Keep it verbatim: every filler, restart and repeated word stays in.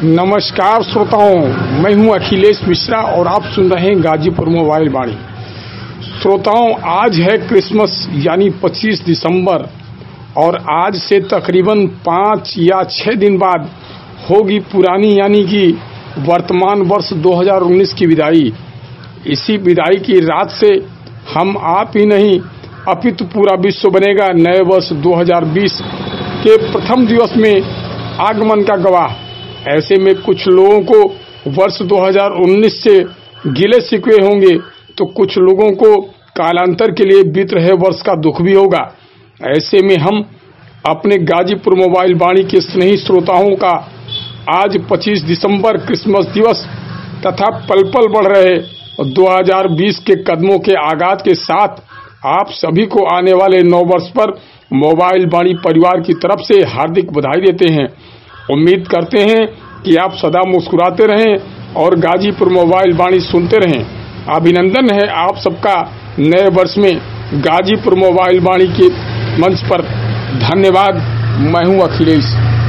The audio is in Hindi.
नमस्कार श्रोताओं, मैं हूं अखिलेश मिश्रा और आप सुन रहे हैं गाजीपुर मोबाइल वाणी। श्रोताओं, आज है क्रिसमस यानी पच्चीस दिसंबर और आज से तकरीबन पाँच या छः दिन बाद होगी पुरानी यानी कि वर्तमान वर्ष दो हज़ार उन्नीस की विदाई। इसी विदाई की रात से हम आप ही नहीं अपितु पूरा विश्व बनेगा नए वर्ष दो हज़ार बीस के प्रथम दिवस में आगमन का गवाह। ऐसे में कुछ लोगों को वर्ष दो हज़ार उन्नीस से गिले शिकवे होंगे तो कुछ लोगों को कालांतर के लिए बीत रहे वर्ष का दुख भी होगा। ऐसे में हम अपने गाजीपुर मोबाइल वाणी के स्नेही श्रोताओं का आज पच्चीस दिसंबर क्रिसमस दिवस तथा पल पल बढ़ रहे दो हज़ार बीस के कदमों के आगाज के साथ आप सभी को आने वाले नौ वर्ष पर मोबाइल वाणी परिवार की तरफ से हार्दिक बधाई देते हैं। उम्मीद करते हैं कि आप सदा मुस्कुराते रहें और गाजीपुर मोबाइल वाणी सुनते रहें। अभिनंदन है आप सबका नए वर्ष में गाजीपुर मोबाइल वाणी के मंच पर। धन्यवाद। मैं हूं अखिलेश।